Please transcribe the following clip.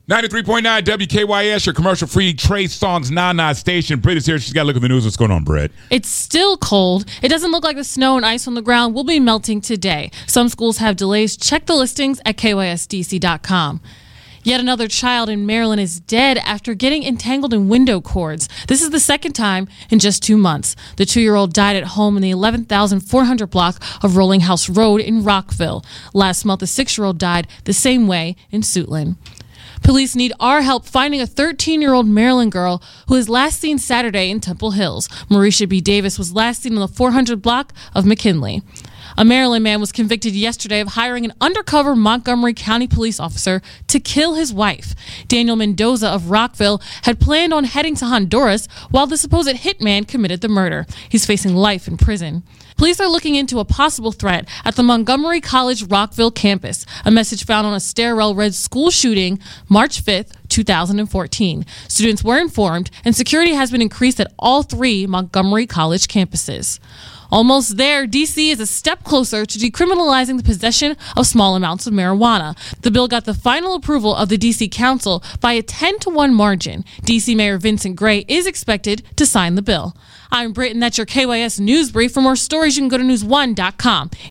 93.9 WKYS, your commercial-free Trey Songz Nana station. Britt is here. She's got to look at the news. What's going on, Britt? It's still cold. It doesn't look like the snow and ice on the ground will be melting today. Some schools have delays. Check the listings at KYSDC.com. Yet another child in Maryland is dead after getting entangled in window cords. This is the second time in just 2 months. The 2-year-old died at home in the 11,400 block of Rolling House Road in Rockville. Last month, a 6-year-old died the same way in Suitland. Police need our help finding a 13-year-old Maryland girl who was last seen Saturday in Temple Hills. Marisha B. Davis was last seen on the 400 block of McKinley. A Maryland man was convicted yesterday of hiring an undercover Montgomery County police officer to kill his wife. Daniel Mendoza of Rockville had planned on heading to Honduras while the supposed hitman committed the murder. He's facing life in prison. Police are looking into a possible threat at the Montgomery College Rockville campus. A message found on a stairwell read school shooting March 5th, 2014. Students were informed, and security has been increased at all 3 Montgomery College campuses. Almost there, D.C. is a step closer to decriminalizing the possession of small amounts of marijuana. The bill got the final approval of the D.C. Council by a 10-1 margin. D.C. Mayor Vincent Gray is expected to sign the bill. I'm Britt, and that's your KYS News Brief. For more stories, you can go to news1.com.